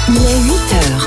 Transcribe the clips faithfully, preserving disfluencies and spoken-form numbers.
Il est huit heures.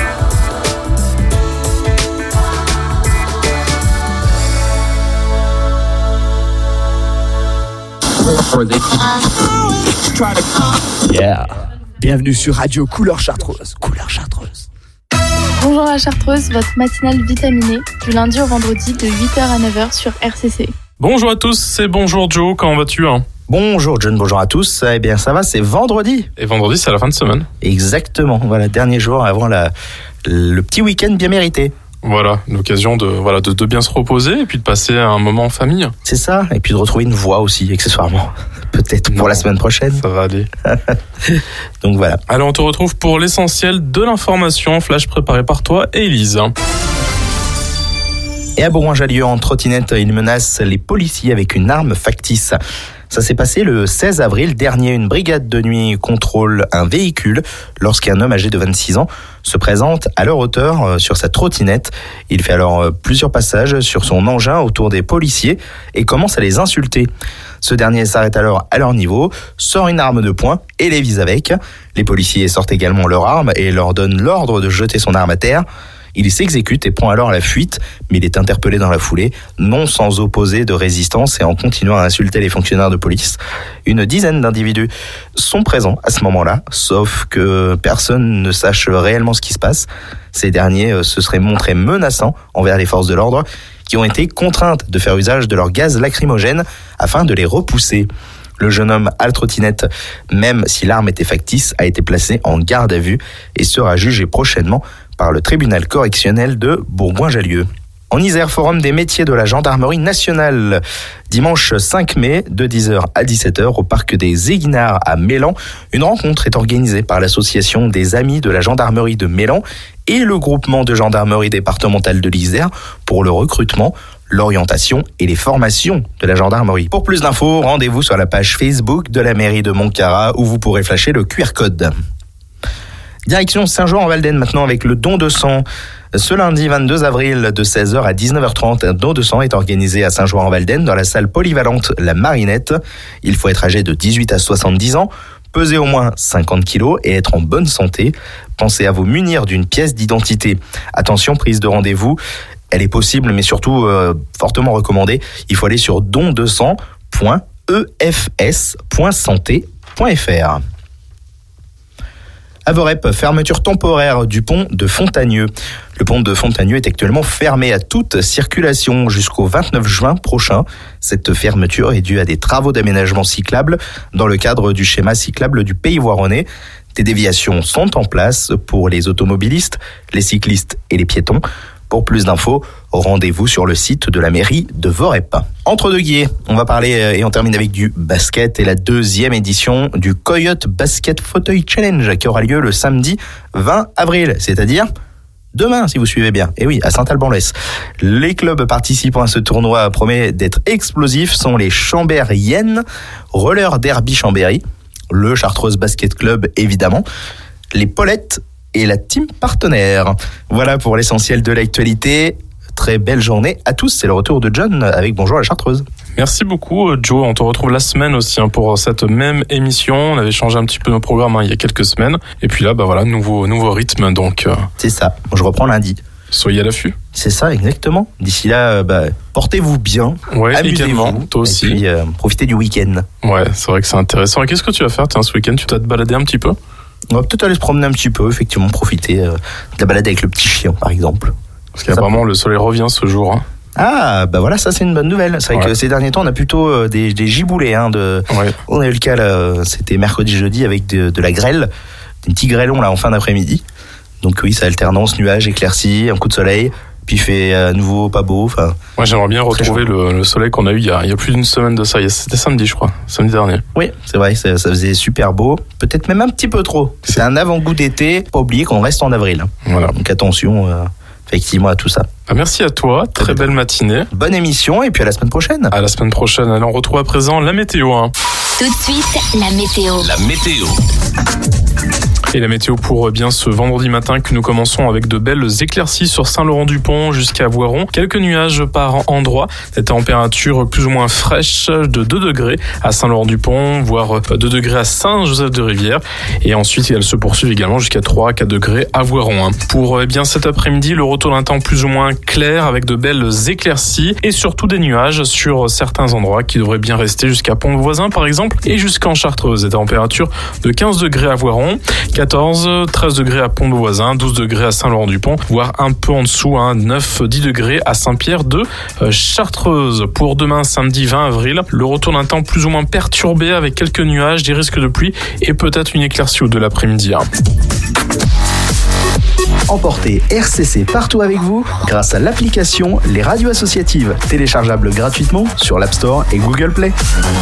Yeah. Bienvenue sur Radio Couleur Chartreuse. Couleur Chartreuse. Bonjour la Chartreuse, votre matinale vitaminée du lundi au vendredi de huit heures à neuf heures sur R C C. Bonjour à tous, c'est bonjour Joe, comment vas-tu hein? Bonjour John, bonjour à tous. Eh bien ça va, c'est vendredi. Et vendredi c'est la fin de semaine. Exactement, voilà, dernier jour avant la, le petit week-end bien mérité. Voilà, l'occasion de, voilà, de, de bien se reposer et puis de passer un moment en famille. C'est ça, et puis de retrouver une voix aussi, accessoirement. Peut-être pour non, la semaine prochaine. Ça va aller. Donc voilà. Alors on te retrouve pour l'essentiel de l'information, flash préparé par toi et Elise. Et à Bourgoin-Jallieu, en trottinette, il menace les policiers avec une arme factice. Ça s'est passé le seize avril dernier. Une brigade de nuit contrôle un véhicule lorsqu'un homme âgé de vingt-six ans se présente à leur hauteur sur sa trottinette. Il fait alors plusieurs passages sur son engin autour des policiers et commence à les insulter. Ce dernier s'arrête alors à leur niveau, sort une arme de poing et les vise avec. Les policiers sortent également leur arme et leur donnent l'ordre de jeter son arme à terre. Il s'exécute et prend alors la fuite, mais il est interpellé dans la foulée, non sans opposer de résistance et en continuant à insulter les fonctionnaires de police. Une dizaine d'individus sont présents à ce moment-là, sauf que personne ne sache réellement ce qui se passe. Ces derniers se seraient montrés menaçants envers les forces de l'ordre, qui ont été contraintes de faire usage de leur gaz lacrymogène afin de les repousser. Le jeune homme à la trottinette, même si l'arme était factice, a été placé en garde à vue et sera jugé prochainement par le tribunal correctionnel de Bourgoin-Jallieu. En Isère, forum des métiers de la gendarmerie nationale. Dimanche cinq mai, de dix heures à dix-sept heures, au parc des Éguinards à Mélan. Une rencontre est organisée par l'association des Amis de la gendarmerie de Mélan et le groupement de gendarmerie départementale de l'Isère pour le recrutement, l'orientation et les formations de la gendarmerie. Pour plus d'infos, rendez-vous sur la page Facebook de la mairie de Montcarrat où vous pourrez flasher le Q R code. Direction Saint-Jean-en-Valdaine maintenant avec le don de sang. Ce lundi vingt-deux avril de seize heures à dix-neuf heures trente, un don de sang est organisé à Saint-Jean-en-Valdaine dans la salle polyvalente La Marinette. Il faut être âgé de dix-huit à soixante-dix ans, peser au moins cinquante kilos et être en bonne santé. Pensez à vous munir d'une pièce d'identité. Attention, prise de rendez-vous, elle est possible mais surtout euh, fortement recommandée. Il faut aller sur don de sang point e f s point santé point f r. À Vorep, fermeture temporaire du pont de Fontagneux. Le pont de Fontagneux est actuellement fermé à toute circulation jusqu'au vingt-neuf juin prochain. Cette fermeture est due à des travaux d'aménagement cyclable dans le cadre du schéma cyclable du Pays Voironnais. Des déviations sont en place pour les automobilistes, les cyclistes et les piétons. Pour plus d'infos, rendez-vous sur le site de la mairie de Vorep. Entre deux guillemets, on va parler et on termine avec du basket et la deuxième édition du Coyote Basket Fauteuil Challenge qui aura lieu le samedi vingt avril, c'est-à-dire demain si vous suivez bien. Et oui, à Saint-Alban-l'Ouest. Les clubs participant à ce tournoi promet d'être explosifs sont les Chambériennes, Roller Derby Chambéry, le Chartreuse Basket Club évidemment, les Paulettes et la team partenaire. Voilà pour l'essentiel de l'actualité. Très belle journée à tous. C'est le retour de John avec Bonjour la Chartreuse. Merci beaucoup Joe. On te retrouve la semaine aussi hein, pour cette même émission. On avait changé un petit peu nos programmes hein, il y a quelques semaines. Et puis là, bah voilà, nouveau, nouveau rythme. Donc, euh... c'est ça. Je reprends lundi. Soyez à l'affût. C'est ça, exactement. D'ici là, bah, portez-vous bien. Ouais, amusez-vous. Également, toi aussi. Et puis, euh, profitez du week-end. Ouais, c'est vrai que c'est intéressant. Et qu'est-ce que tu vas faire tiens, ce week-end? Tu vas te balader un petit peu? On va peut-être aller se promener un petit peu, effectivement, profiter euh, de la balade avec le petit chien, par exemple. Parce qu'apparemment, le soleil revient ce jour. Hein. Ah, bah voilà, ça c'est une bonne nouvelle. C'est vrai ouais. que ces derniers temps, on a plutôt euh, des, des giboulées. Hein, de... ouais. On a eu le cas, là, c'était mercredi-jeudi, avec de, de la grêle, des petits grêlons là, en fin d'après-midi. Donc oui, ça alternance, nuages, éclaircies, un coup de soleil. Puis il fait à nouveau pas beau. Enfin, moi j'aimerais bien retrouver le, le soleil qu'on a eu il y a, il y a plus d'une semaine de ça. C'était samedi je crois, samedi dernier. Oui, c'est vrai, ça, ça faisait super beau. Peut-être même un petit peu trop. C'est, c'est un avant-goût d'été. Pas oublier qu'on reste en avril. Voilà. Donc attention euh, effectivement à tout ça. Ah, merci à toi, très, très belle matinée. Bonne émission et puis à la semaine prochaine. À la semaine prochaine. Allez, on retrouve à présent la météo. Hein. Tout de suite, la météo. La météo. Et la météo pour bien ce vendredi matin que nous commençons avec de belles éclaircies sur Saint-Laurent-du-Pont jusqu'à Voiron. Quelques nuages par endroit. Des températures plus ou moins fraîches de deux degrés à Saint-Laurent-du-Pont, voire deux degrés à Saint-Joseph-de-Rivière. Et ensuite, elles se poursuivent également jusqu'à trois à quatre degrés à Voiron. Pour eh bien cet après-midi, le retour d'un temps plus ou moins clair avec de belles éclaircies et surtout des nuages sur certains endroits qui devraient bien rester jusqu'à Pont-Voisin par exemple et jusqu'en Chartreuse. Des températures de quinze degrés à Voiron, quatorze, treize degrés à Pont-Voisin, douze degrés à Saint-Laurent-du-Pont, voire un peu en dessous, hein, neuf, dix degrés à Saint-Pierre de Chartreuse. Pour demain, samedi vingt avril, le retour d'un temps plus ou moins perturbé avec quelques nuages, des risques de pluie et peut-être une éclaircie de l'après-midi. Emportez R C C partout avec vous grâce à l'application Les Radios Associatives, téléchargeable gratuitement sur l'App Store et Google Play.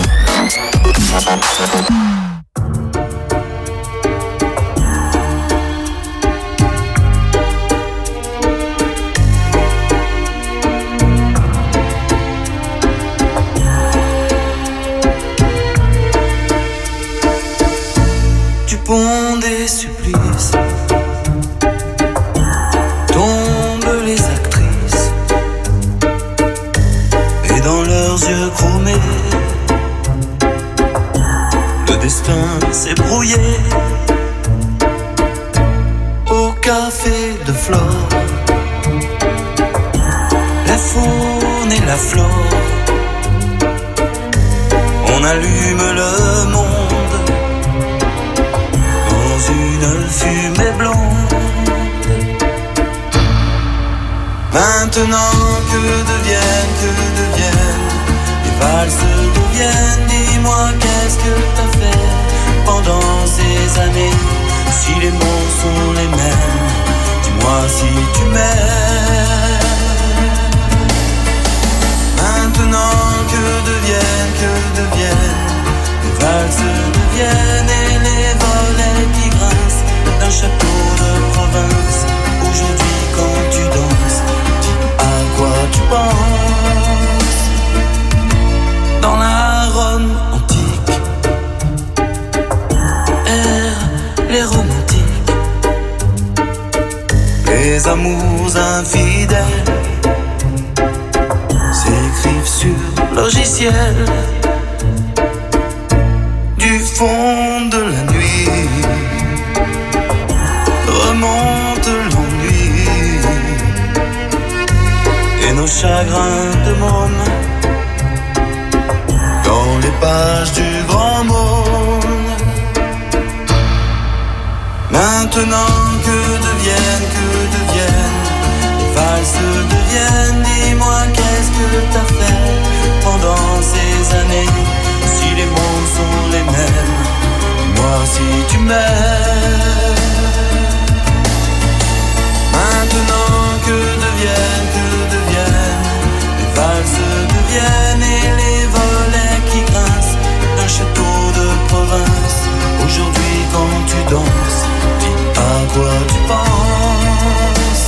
Du pont des supplices tombent les actrices et dans leurs yeux chromés le destin s'est brouillé. Au café de Flore, la faune et la flore, on allume le monde une fumée blonde. Maintenant que deviennent, que deviennent les valses deviennent. Dis-moi qu'est-ce que t'as fait pendant ces années? Si les mots sont les mêmes, dis-moi si tu m'aimes. Maintenant que deviennent, que deviennent les valses deviennent et les volets qui grincent d'un château de province. Aujourd'hui quand tu danses, dis à quoi tu penses. Dans la Rome antique errent les romantiques, les amours infidèles s'écrivent sur logiciel. Du fond de la nuit remonte l'ennui et nos chagrins de môme dans les pages du grand monde. Maintenant que deviennent, que deviennent les valses deviennent. Dis-moi qu'est-ce que t'as fait pendant ces années? Si les mots sont les mêmes, dis-moi si tu m'aimes. Maintenant que deviennent, que deviennent les valses deviennent et les volets qui grincent d'un château de province. Aujourd'hui quand tu danses, dis à quoi tu penses.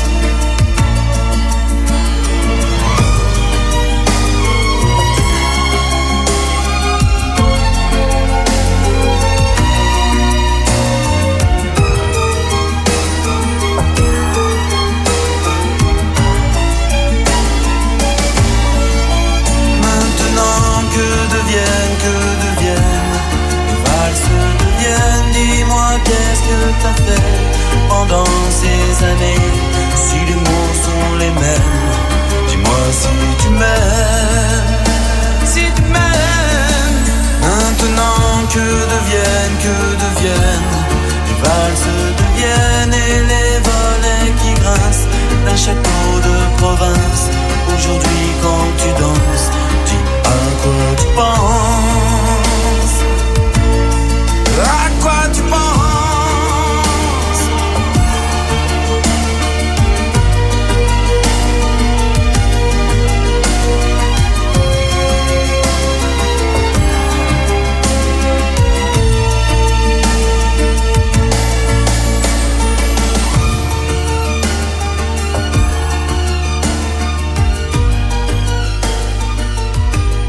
Qu'est-ce que t'as fait pendant ces années? Si les mots sont les mêmes, dis-moi si tu m'aimes. Si tu m'aimes. Maintenant que deviennent, que deviennent les valses deviennent et les volets qui grincent d'un château de province. Aujourd'hui quand tu danses, dis à quoi tu penses. À quoi tu penses?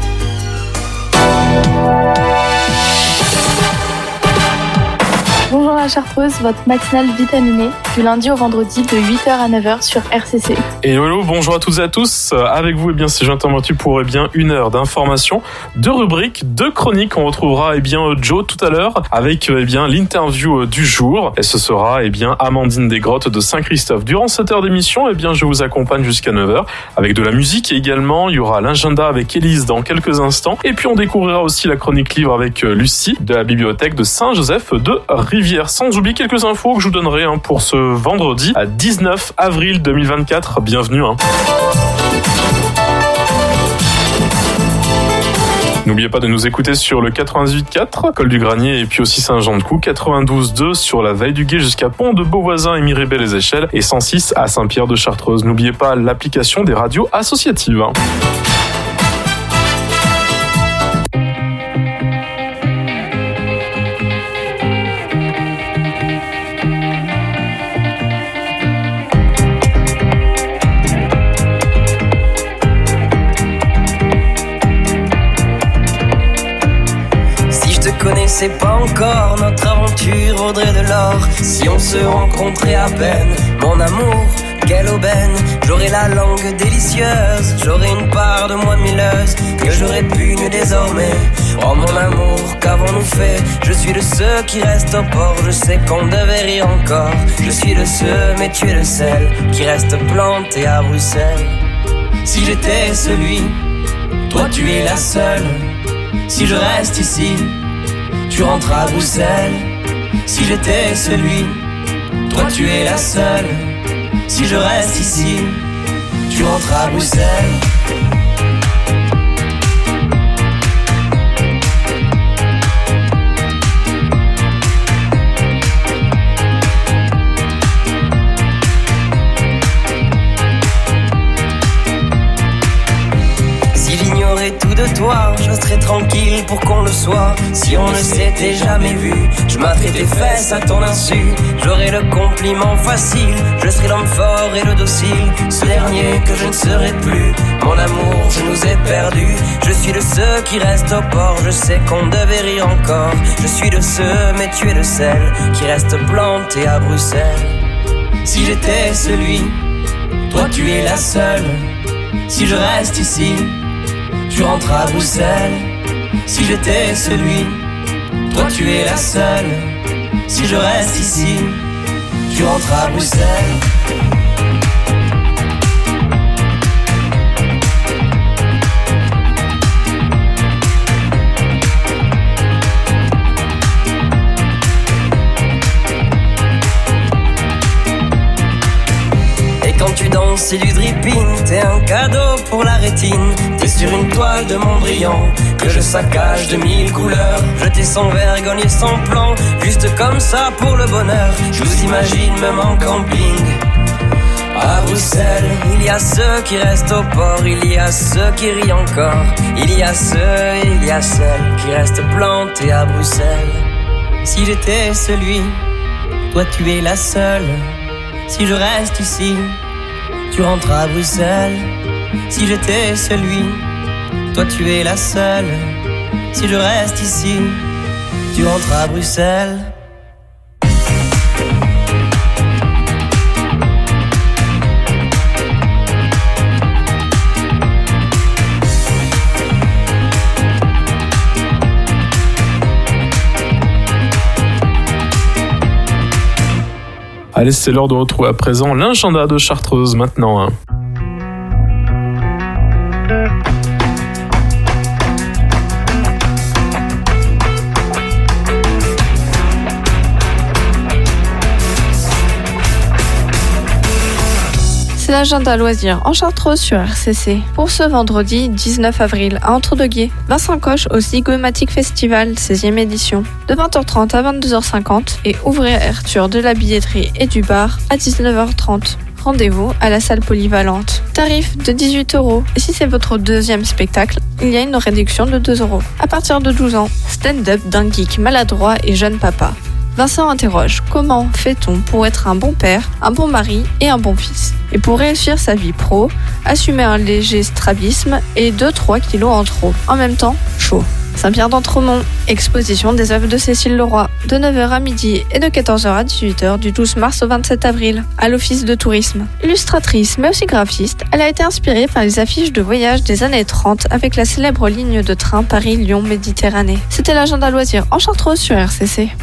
Bonjour Bonjour la Chartreuse, votre matinale vitaminée du lundi au vendredi de huit heures à neuf heures sur R C C. Et hello, bonjour à toutes et à tous. Avec vous, eh bien, c'est Jonathan Mortu pour eh bien, une heure d'information, deux rubriques, deux chroniques. On retrouvera eh bien, Joe tout à l'heure avec eh bien, l'interview du jour. Et ce sera eh bien, Amandine Desgrottes de Saint-Christophe. Durant cette heure d'émission, eh bien, je vous accompagne jusqu'à neuf heures avec de la musique également. Il y aura l'agenda avec Élise dans quelques instants. Et puis on découvrira aussi la chronique livre avec Lucie de la bibliothèque de Saint-Joseph de Rivière. Sans oublier quelques infos que je vous donnerai hein, pour ce vendredi à dix-neuf avril deux mille vingt-quatre. Bienvenue. Hein. N'oubliez pas de nous écouter sur le quatre-vingt-dix-huit quatre, Col du Granier et puis aussi Saint-Jean-de-Cou, quatre-vingt-douze deux sur la Veille du Gué jusqu'à Pont de Beauvoisin et Miribel-les-Échelles et cent six à Saint-Pierre-de-Chartreuse. N'oubliez pas l'application des radios associatives. Hein. Connaissez pas encore notre aventure vaudrait de l'or si on se rencontrait à peine. Mon amour, quelle aubaine. J'aurais la langue délicieuse, j'aurais une part de moi milleuse que j'aurais pu nu désormais. Oh mon amour, qu'avons-nous fait? Je suis de ceux qui restent au port. Je sais qu'on devait rire encore. Je suis de ceux, mais tu es le seul qui reste planté à Bruxelles. Si j'étais celui, toi tu es la seule. Si je reste ici, tu rentres à Bruxelles. Si j'étais celui, toi tu es la seule. Si je reste ici, tu rentres à Bruxelles. Tout de toi, je serais tranquille pour qu'on le soit. Si on ne s'était jamais vu, je m'atterais tes fesses à ton insu. J'aurais le compliment facile, je serais l'homme fort et le docile. Ce dernier que je ne serai plus. Mon amour, je nous ai perdus. Je suis de ceux qui restent au port. Je sais qu'on devait rire encore. Je suis de ceux, mais tu es le seul qui reste planté à Bruxelles. Si j'étais celui, toi tu es la seule. Si je reste ici, tu rentres à Bruxelles. Si j'étais celui, toi tu es la seule. Si je reste ici, tu rentres à Bruxelles. Quand tu danses, c'est du dripping, t'es un cadeau pour la rétine. T'es sur une toile de Mondrian que je saccage de mille couleurs. Jeter sans vergogne et sans plan, juste comme ça pour le bonheur. Je vous imagine même en camping à Bruxelles. Il y a ceux qui restent au port, il y a ceux qui rient encore. Il y a ceux, il y a celles qui restent plantés à Bruxelles. Si j'étais celui, toi tu es la seule. Si je reste ici, tu rentres à Bruxelles. Si j'étais celui, toi tu es la seule. Si je reste ici, tu rentres à Bruxelles. Allez, c'est l'heure de retrouver à présent l'agenda de Chartreuse maintenant. C'est l'agenda loisirs en Chartreuse sur R C C. Pour ce vendredi dix-neuf avril à Entre-deux-Guiers, Vincent Coche au Zygomatic Festival seizième édition, de vingt heures trente à vingt-deux heures cinquante et ouverture de la billetterie et du bar à dix-neuf heures trente. Rendez-vous à la salle polyvalente. Tarif de dix-huit euros. Et si c'est votre deuxième spectacle, il y a une réduction de deux euros. À partir de douze ans, stand-up d'un geek maladroit et jeune papa. Vincent interroge, comment fait-on pour être un bon père, un bon mari et un bon fils? Et pour réussir sa vie pro, assumer un léger strabisme et deux à trois kilos en trop. En même temps, chaud. Saint-Pierre d'Entremont, exposition des œuvres de Cécile Leroy, de neuf heures à midi et de quatorze heures à dix-huit heures du douze mars au vingt-sept avril, à l'Office de tourisme. Illustratrice mais aussi graphiste, elle a été inspirée par les affiches de voyage des années trente avec la célèbre ligne de train Paris-Lyon-Méditerranée. C'était l'agenda loisirs en Chartreuse sur R C C.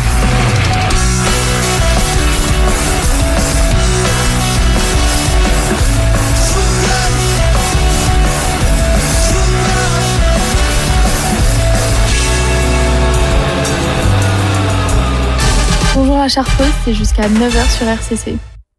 Bonjour à Chartreuse, c'est jusqu'à neuf heures sur R C C.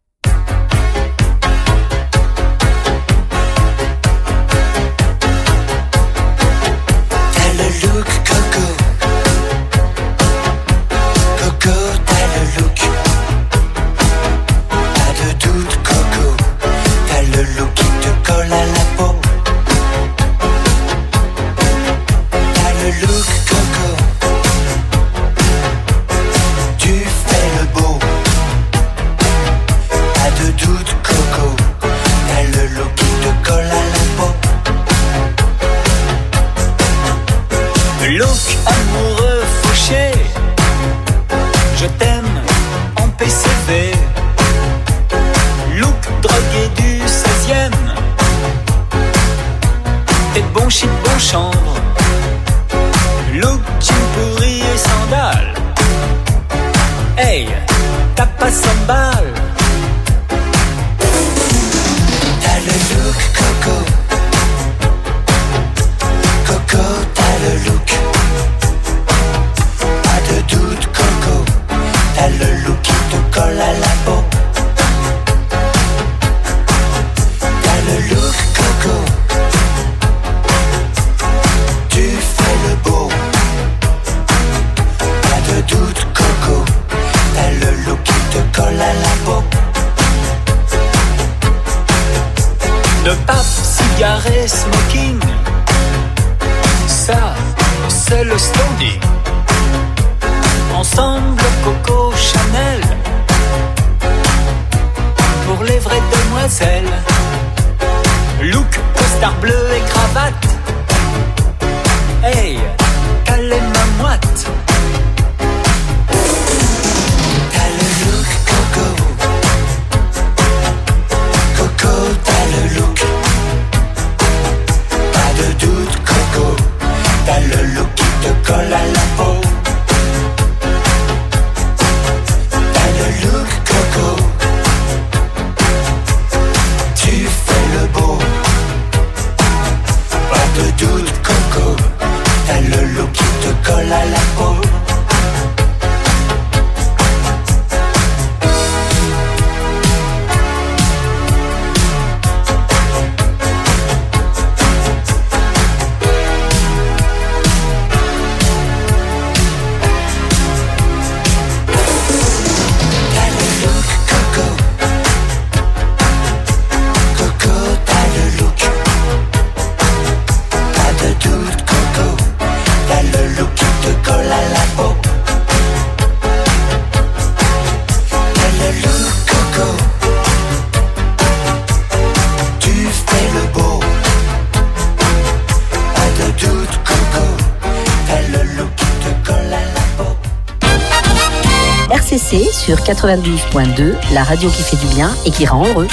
Sur quatre-vingt-douze point deux, la radio qui fait du bien et qui rend heureux.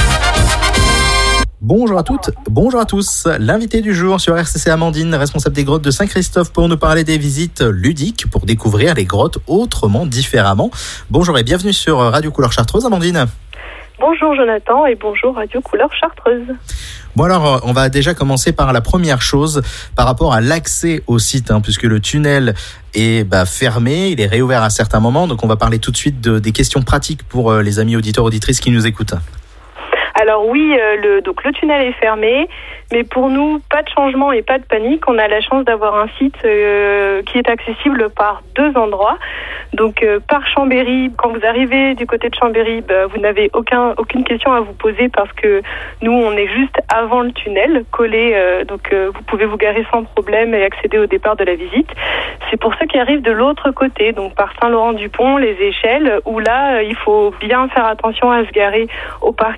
Bonjour à toutes, bonjour à tous. L'invité du jour sur R C C, Amandine, responsable des grottes de Saint-Christophe, pour nous parler des visites ludiques pour découvrir les grottes autrement, différemment. Bonjour et bienvenue sur Radio Couleur Chartreuse, Amandine. Bonjour Jonathan et bonjour Radio Couleur Chartreuse. Bon alors, on va déjà commencer par la première chose par rapport à l'accès au site, hein, puisque le tunnel est bah, fermé, il est réouvert à certains moments, donc on va parler tout de suite de, des questions pratiques pour euh, les amis auditeurs auditrices qui nous écoutent. Alors oui, euh, le, donc le tunnel est fermé, mais pour nous, pas de changement et pas de panique. On a la chance d'avoir un site euh, qui est accessible par deux endroits. Donc euh, par Chambéry, quand vous arrivez du côté de Chambéry, bah, vous n'avez aucun, aucune question à vous poser parce que nous, on est juste avant le tunnel, collé. Euh, donc euh, vous pouvez vous garer sans problème et accéder au départ de la visite. C'est pour ceux qui arrivent de l'autre côté, donc par Saint-Laurent-du-Pont, les échelles, où là, euh, il faut bien faire attention à se garer au parking qui est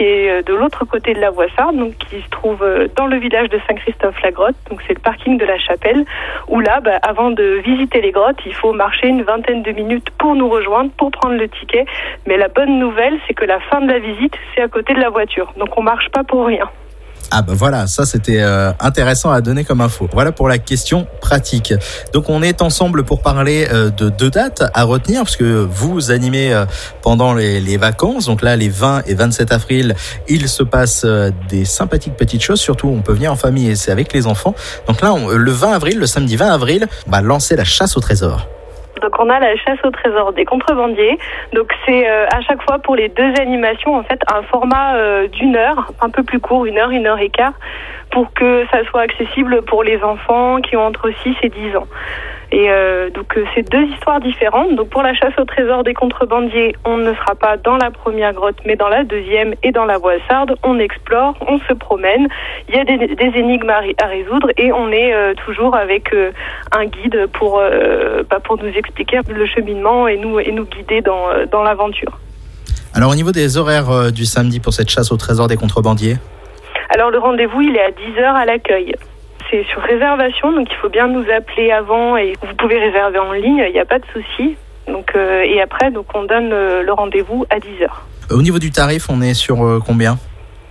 est de l'autre côté de la Voissarde, donc qui se trouve dans le village de Saint-Christophe-la-Grotte. Donc c'est le parking de la Chapelle, où là, bah, avant de visiter les grottes, il faut marcher une vingtaine de minutes pour nous rejoindre, pour prendre le ticket. Mais la bonne nouvelle, c'est que la fin de la visite, c'est à côté de la voiture. Donc on marche pas pour rien. Ah bah voilà, ça c'était euh, intéressant à donner comme info. Voilà pour la question pratique. Donc on est ensemble pour parler euh, de deux dates à retenir, parce que vous animez euh, pendant les, les vacances. Donc là, les vingt et vingt-sept avril, il se passe euh, des sympathiques petites choses. Surtout, on peut venir en famille et c'est avec les enfants. Donc là, on, le vingt avril, le samedi vingt avril, on va lancer la chasse au trésor. Donc on a la chasse au trésor des contrebandiers. Donc c'est euh, à chaque fois pour les deux animations en fait un format euh, d'une heure, un peu plus court, une heure, une heure et quart, pour que ça soit accessible pour les enfants qui ont entre six et dix ans. Et euh, donc euh, c'est deux histoires différentes. Donc pour la chasse au trésor des contrebandiers, on ne sera pas dans la première grotte, mais dans la deuxième et dans la Voissarde. On explore, on se promène. Il y a des, des énigmes à, à résoudre et on est euh, toujours avec euh, un guide pour euh, bah, pour nous expliquer le cheminement et nous et nous guider dans dans l'aventure. Alors au niveau des horaires euh, du samedi pour cette chasse au trésor des contrebandiers. Alors le rendez-vous il est à dix heures à l'accueil. C'est sur réservation, donc il faut bien nous appeler avant et vous pouvez réserver en ligne, il n'y a pas de souci. Donc euh, et après, donc on donne euh, le rendez-vous à dix heures. Au niveau du tarif, on est sur euh, combien ?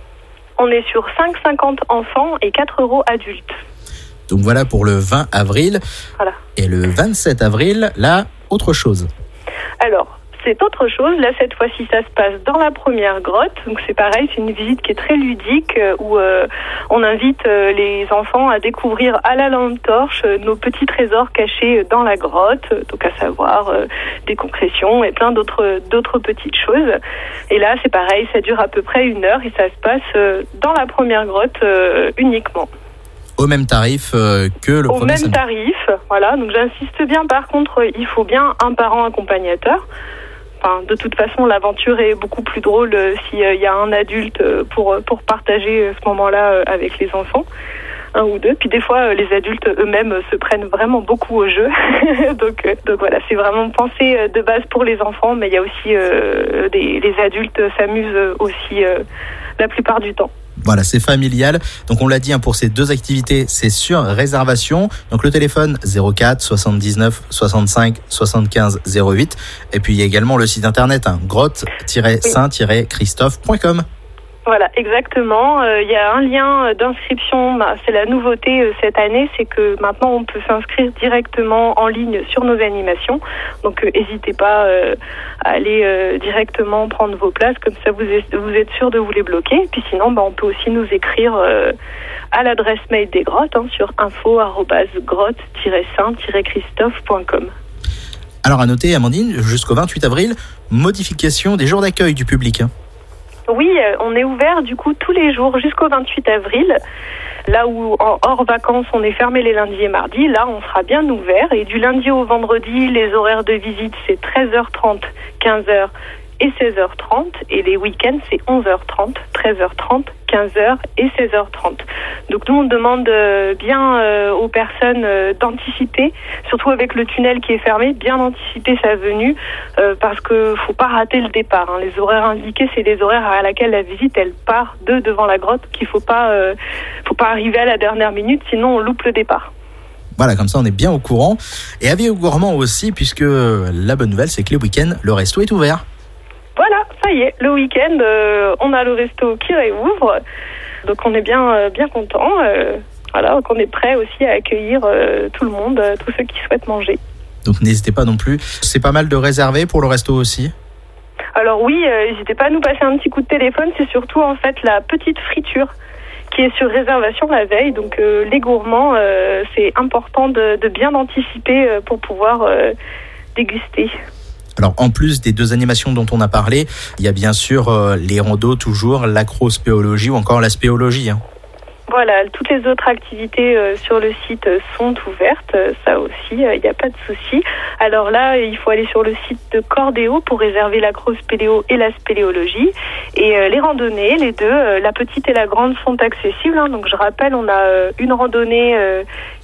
On est sur cinq euros cinquante enfants et quatre euros adultes. Donc voilà pour le vingt avril. Voilà. Et le vingt-sept avril, là, autre chose. Alors, c'est autre chose. Là, cette fois-ci, ça se passe dans la première grotte. Donc, c'est pareil, c'est une visite qui est très ludique euh, où euh, on invite euh, les enfants à découvrir à la lampe torche euh, nos petits trésors cachés dans la grotte. Donc, à savoir euh, des concrétions et plein d'autres d'autres petites choses. Et là, c'est pareil, ça dure à peu près une heure et ça se passe euh, dans la première grotte euh, uniquement. Au même tarif euh, que le Au premier même samedi. tarif, voilà. Donc, j'insiste bien. Par contre, il faut bien un parent accompagnateur. Enfin, de toute façon, l'aventure est beaucoup plus drôle euh, s'il euh, y a un adulte euh, pour, pour partager euh, ce moment-là euh, avec les enfants, un ou deux. Puis des fois, euh, les adultes eux-mêmes euh, se prennent vraiment beaucoup au jeu. donc, euh, donc voilà, c'est vraiment pensé euh, de base pour les enfants, mais il y a aussi euh, des les adultes s'amusent aussi euh, la plupart du temps. Voilà, c'est familial. Donc on l'a dit, hein, pour ces deux activités, c'est sur réservation. Donc le téléphone zéro quatre soixante-dix-neuf soixante-cinq soixante-quinze zéro huit. Et puis il y a également le site internet hein, grotte tiret saint tiret christophe point com. Voilà, exactement. Il euh, y a un lien d'inscription. Bah, c'est la nouveauté euh, cette année, c'est que maintenant on peut s'inscrire directement en ligne sur nos animations. Donc n'hésitez euh, pas euh, à aller euh, directement prendre vos places, comme ça vous êtes, vous êtes sûr de vous les bloquer. Puis sinon, bah, on peut aussi nous écrire euh, à l'adresse mail des grottes hein, sur info arobase grotte tiret saint tiret christophe point com. Alors à noter, Amandine, jusqu'au vingt-huit avril, modification des jours d'accueil du public. Hein. Oui, on est ouvert du coup tous les jours jusqu'au vingt-huit avril. Là où en hors vacances on est fermé les lundis et mardis, là on sera bien ouvert. Et du lundi au vendredi, les horaires de visite c'est treize heures trente, quinze heures et seize heures trente. Et les week-ends c'est onze heures trente, treize heures trente, quinze heures et seize heures trente. Donc nous on demande bien euh, aux personnes euh, d'anticiper, surtout avec le tunnel qui est fermé, bien anticiper sa venue euh, parce que faut pas rater le départ. Hein. Les horaires indiqués c'est les horaires à laquelle la visite elle part de devant la grotte, qu'il faut pas euh, faut pas arriver à la dernière minute, sinon on loupe le départ. Voilà, comme ça on est bien au courant. Et avis aux gourmands aussi, puisque la bonne nouvelle c'est que les week-ends, le resto est ouvert. Voilà, ça y est, le week-end, euh, on a le resto qui réouvre, donc on est bien, euh, bien content. Euh, voilà, donc on est prêt aussi à accueillir euh, tout le monde, euh, tous ceux qui souhaitent manger. Donc n'hésitez pas non plus. C'est pas mal de réserver pour le resto aussi. Alors oui, euh, n'hésitez pas à nous passer un petit coup de téléphone. C'est surtout en fait la petite friture qui est sur réservation la veille. Donc euh, les gourmands, euh, c'est important de, de bien anticiper euh, pour pouvoir euh, déguster. Alors en plus des deux animations dont on a parlé, il y a bien sûr euh, les randos toujours, l'acrospéologie ou encore la spéologie. Hein. Voilà, toutes les autres activités euh, sur le site euh, sont ouvertes, euh, ça aussi, il euh, n'y a pas de souci. Alors là, il faut aller sur le site de Cordéo pour réserver l'acrospéléo et la spéléologie. Et euh, les randonnées, les deux, euh, la petite et la grande sont accessibles. Hein. Donc je rappelle, on a euh, une randonnée euh,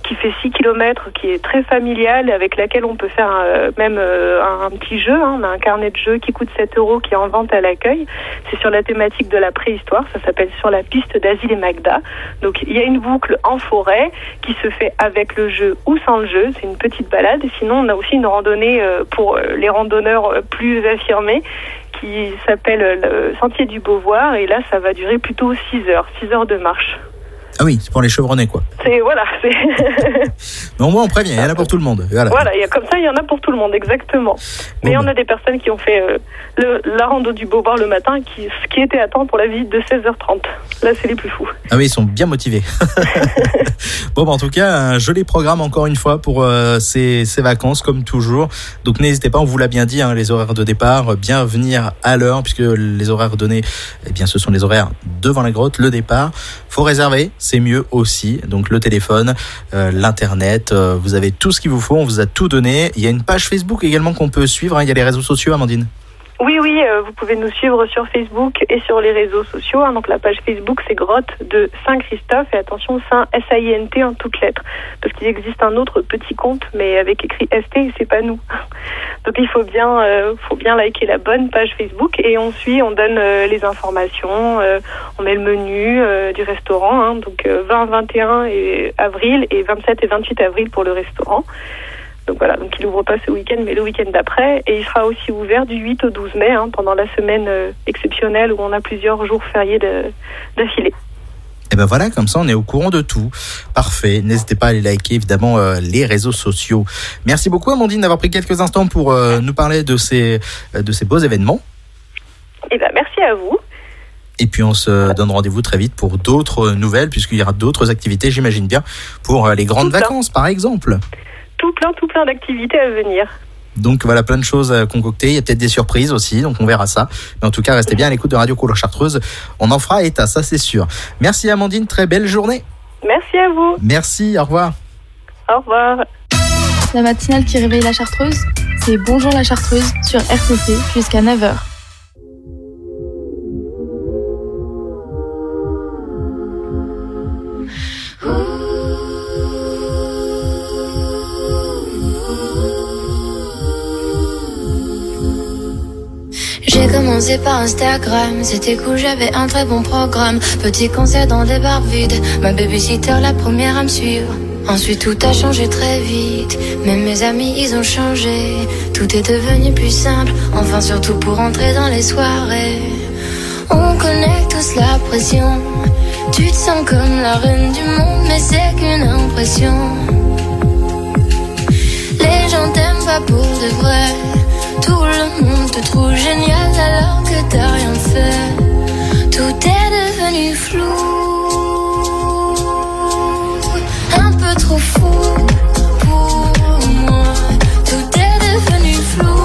qui fait six kilomètres, qui est très familiale, avec laquelle on peut faire euh, même euh, un, un petit jeu. Hein. On a un carnet de jeu qui coûte sept euros, qui est en vente à l'accueil. C'est sur la thématique de la préhistoire. Ça s'appelle Sur la piste d'Asile et Magda. Donc il y a une boucle en forêt qui se fait avec le jeu ou sans le jeu. C'est une petite balade. Et sinon, on a aussi une randonnée euh, pour euh, les randonneurs euh, plus affirmés, qui s'appelle le Sentier du Beauvoir, et là ça va durer plutôt six heures, six heures de marche. Ah oui, c'est pour les chevronnés, quoi. C'est, voilà. C'est... Mais au moins, on prévient, il y en a pour tout le monde. Voilà, voilà y a, comme ça, il y en a pour tout le monde, exactement. Mais bon, on a des personnes qui ont fait euh, le, la rando du Beauvoir le matin, qui, qui étaient à temps pour la visite de seize heures trente. Là, c'est les plus fous. Ah oui, ils sont bien motivés. Bon, bah, en tout cas, un joli programme, encore une fois, pour euh, ces, ces vacances, comme toujours. Donc, n'hésitez pas, on vous l'a bien dit, hein, les horaires de départ, bien venir à l'heure, puisque les horaires donnés, eh bien, ce sont les horaires devant la grotte, le départ. Faut réserver, c'est mieux aussi. Donc le téléphone, euh, l'internet, euh, vous avez tout ce qu'il vous faut, on vous a tout donné. Il y a une page Facebook également qu'on peut suivre, hein. Il y a les réseaux sociaux, Amandine. Oui, oui, euh, vous pouvez nous suivre sur Facebook et sur les réseaux sociaux. Hein. Donc la page Facebook, c'est Grotte de Saint-Christophe, et attention, Saint S A I N T en toutes lettres, parce qu'il existe un autre petit compte, mais avec écrit S T, et c'est pas nous. Donc il faut bien, euh, faut bien liker la bonne page Facebook, et on suit, on donne euh, les informations, euh, on met le menu euh, du restaurant, hein. Donc euh, vingt, vingt et un et avril et vingt-sept et vingt-huit avril pour le restaurant. Donc voilà, donc il n'ouvre pas ce week-end, mais le week-end d'après. Et il sera aussi ouvert du huit au douze mai, hein, pendant la semaine euh, exceptionnelle où on a plusieurs jours fériés de, d'affilée. Et ben voilà, comme ça on est au courant de tout. Parfait, n'hésitez pas à aller liker évidemment euh, les réseaux sociaux. Merci beaucoup, Amandine, d'avoir pris quelques instants pour euh, nous parler de ces, euh, de ces beaux événements. Et ben merci à vous. Et puis on se donne rendez-vous très vite pour d'autres nouvelles, puisqu'il y aura d'autres activités, j'imagine bien, pour euh, les grandes tout vacances plein. Par exemple. Tout plein, tout plein d'activités à venir. Donc voilà, plein de choses à concocter. Il y a peut-être des surprises aussi, donc on verra ça. Mais en tout cas, restez bien à l'écoute de Radio Couleur Chartreuse. On en fera état, ça c'est sûr. Merci Amandine, très belle journée. Merci à vous. Merci, au revoir. Au revoir. La matinale qui réveille la Chartreuse, c'est Bonjour la Chartreuse sur R C C jusqu'à neuf heures. J'ai commencé par Instagram, c'était cool, j'avais un très bon programme. Petit concert dans des bars vides, ma babysitter la première à me suivre. Ensuite tout a changé très vite, même mes amis ils ont changé. Tout est devenu plus simple, enfin surtout pour entrer dans les soirées. On connaît tous la pression, tu te sens comme la reine du monde, mais c'est qu'une impression. Les gens t'aiment pas pour de vrai, tout le monde te trouve génial alors que t'as rien fait. Tout est devenu flou, un peu trop fou pour moi. Tout est devenu flou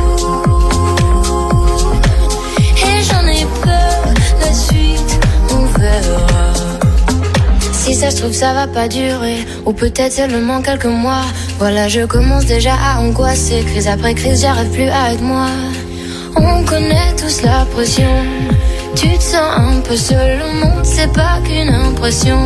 et j'en ai peur, la suite on verra. Si ça se trouve ça va pas durer, ou peut-être seulement quelques mois. Voilà, je commence déjà à angoisser, crise après crise, j'arrive plus à être moi. On connaît tous la pression, tu te sens un peu seul, le monde c'est pas qu'une impression.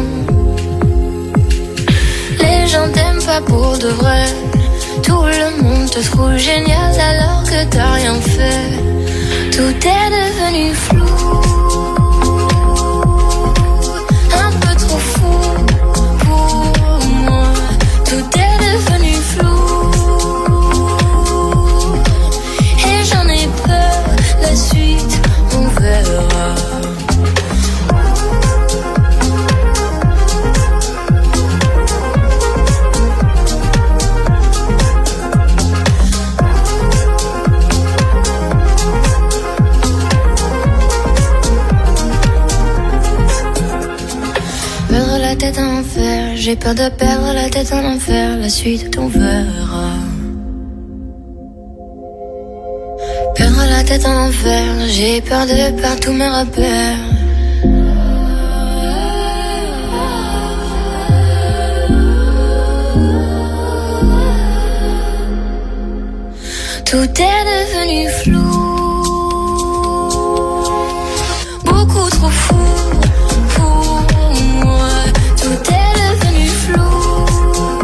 Les gens t'aiment pas pour de vrai, tout le monde te trouve génial alors que t'as rien fait. Tout est devenu flou, un peu trop fou pour moi. Tout est devenu flou et j'en ai peur, la suite on verra. Perdre la tête en enfer, j'ai peur de perdre la tête en enfer, la suite on verra. Perdre la tête en enfer, j'ai peur de perdre tous mes repères. Tout est devenu flou, beaucoup trop fou pour moi. Tout est devenu flou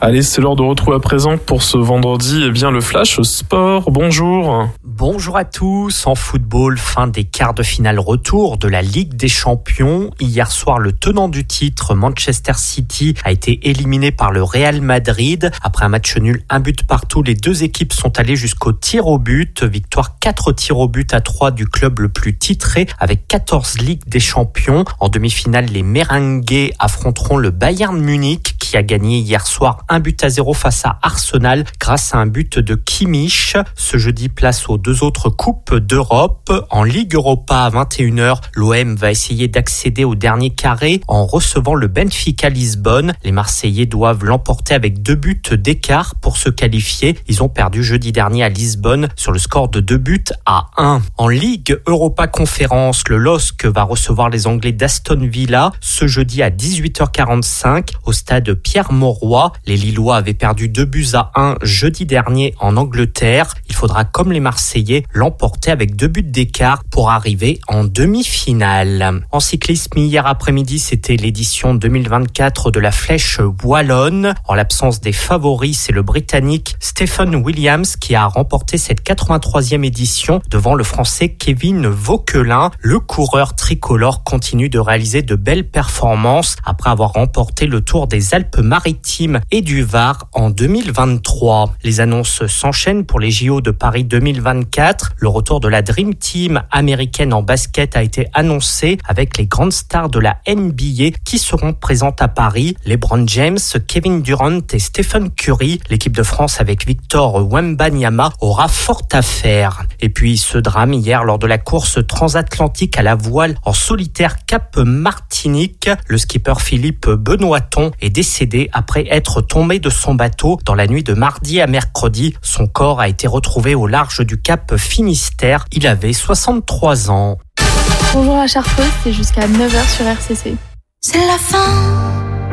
Allez, c'est l'heure de retrouver à présent pour ce vendredi eh bien, le Flash Sport. Bonjour. Bonjour à tous. En football, fin des quarts de finale retour de la Ligue des Champions. Hier soir, le tenant du titre, Manchester City, a été éliminé par le Real Madrid. Après un match nul, un but partout, les deux équipes sont allées jusqu'au tir au but. Victoire quatre tirs au but à trois du club le plus titré avec quatorze Ligues des Champions. En demi-finale, les Merengues affronteront le Bayern Munich qui a gagné hier soir un but à zéro face à Arsenal grâce à un but de Kimmich. Ce jeudi, place aux deux autres coupes d'Europe. En Ligue Europa à vingt et une heures, l'O M va essayer d'accéder au dernier carré en recevant le Benfica Lisbonne. Les Marseillais doivent l'emporter avec deux buts d'écart pour se qualifier. Ils ont perdu jeudi dernier à Lisbonne sur le score de deux buts à un. En Ligue Europa Conférence, le L O S C va recevoir les Anglais d'Aston Villa ce jeudi à dix-huit heures quarante-cinq au stade Pierre-Mauroy. Les Lillois avaient perdu deux buts à un jeudi dernier en Angleterre. Il faudra, comme les Marseillais, l'emporter avec deux buts d'écart pour arriver en demi-finale. En cyclisme, hier après-midi, c'était l'édition deux mille vingt-quatre de la Flèche Wallonne. En l'absence des favoris, c'est le Britannique Stephen Williams qui a remporté cette quatre-vingt-troisième édition devant le Français Kevin Vauquelin. Le coureur tricolore continue de réaliser de belles performances après avoir remporté le Tour des Alpes-Maritimes et du Var en deux mille vingt-trois. Les annonces s'enchaînent pour les J O de Paris deux mille vingt-quatre. Le retour de la Dream Team américaine en basket a été annoncé avec les grandes stars de la N B A qui seront présentes à Paris. LeBron James, Kevin Durant et Stephen Curry. L'équipe de France avec Victor Wembanyama aura fort à faire. Et puis ce drame hier lors de la course transatlantique à la voile en solitaire Cap Martinique. Le skipper Philippe Benoîton est décédé après être tombé de son bateau dans la nuit de mardi à mercredi. Son corps a été retrouvé au large du Cap Finistère. Il avait soixante-trois ans. Bonjour la Chartreuse, c'est jusqu'à neuf heures sur R C C. C'est la fin,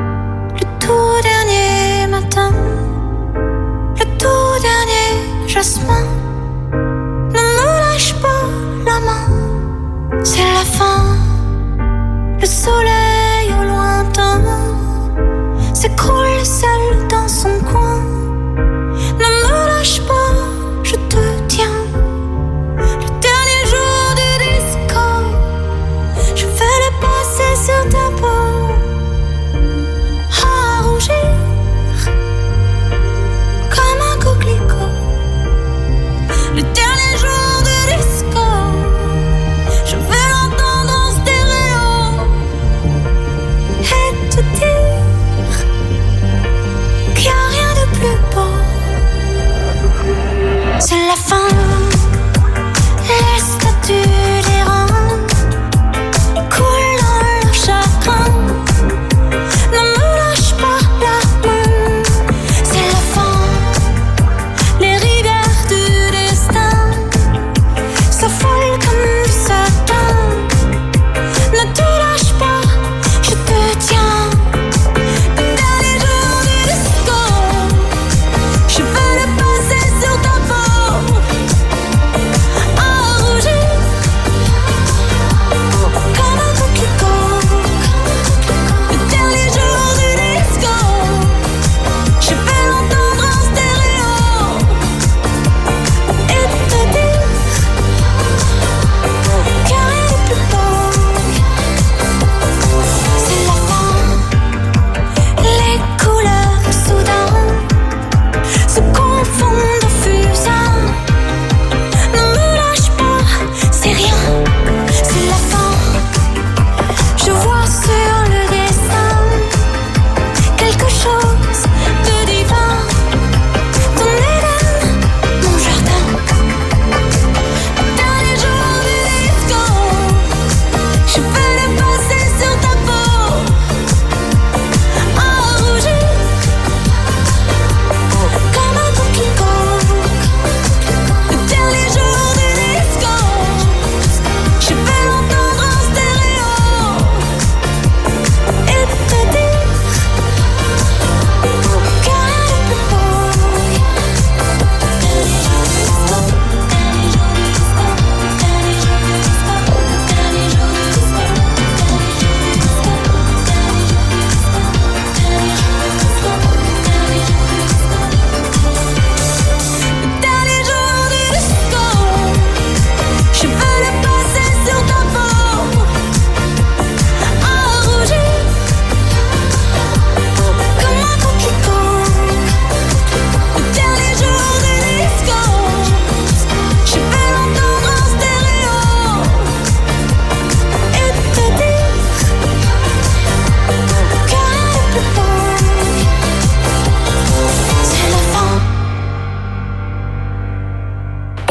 le tout dernier matin, le tout dernier jasmin. Ne me lâche pas la main. C'est la fin, le soleil au lointain s'écroule seul dans son coin. Ne me lâche pas, je te tiens. Le dernier jour du disco, je vais le passer sur ta peau, à rougir comme un coquelicot. Le dernier jour du disco, je vais l'entendre en stéréo et te dire qu'il n'y a rien de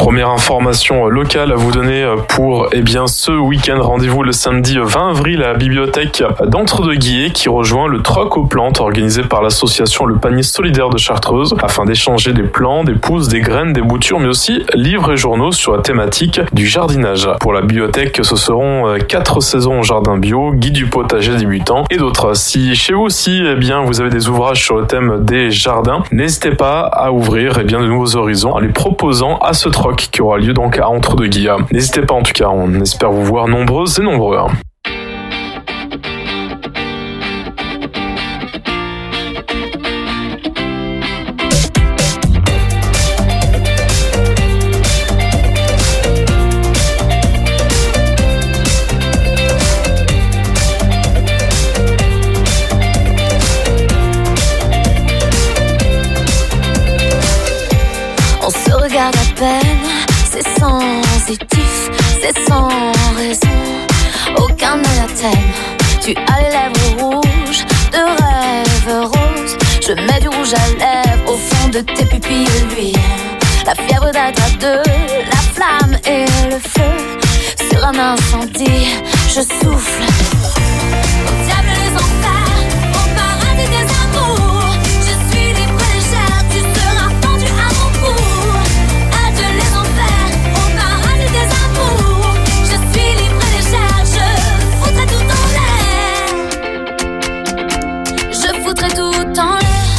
Première information locale à vous donner pour eh bien, ce week-end. Rendez-vous le samedi vingt avril à la bibliothèque d'Entre-deux-Guiers qui rejoint le troc aux plantes organisé par l'association Le Panier Solidaire de Chartreuse afin d'échanger des plants, des pousses, des graines, des boutures, mais aussi livres et journaux sur la thématique du jardinage. Pour la bibliothèque, ce seront quatre saisons au jardin bio, guide du potager débutant et d'autres. Si chez vous aussi, eh bien, vous avez des ouvrages sur le thème des jardins, n'hésitez pas à ouvrir eh bien, de nouveaux horizons en les proposant à ce troc qui aura lieu donc à Entre-deux-Guiers. N'hésitez pas en tout cas, on espère vous voir nombreuses et nombreux. C'est sensitif, c'est sans raison. Aucun ne la t'aime. Tu as les lèvres rouges, de rêves roses. Je mets du rouge à lèvres au fond de tes pupilles, lui. La fièvre d'être à deux, la flamme et le feu. Sur un incendie, je souffle. Au diable les enfers, au paradis des amours. Je suis libre et légère, tu seras pendu à mon cou. Adieu les enfers, au paradis des amours. Je suis libre et légère, je foutrai tout en l'air. Je foutrai tout en l'air.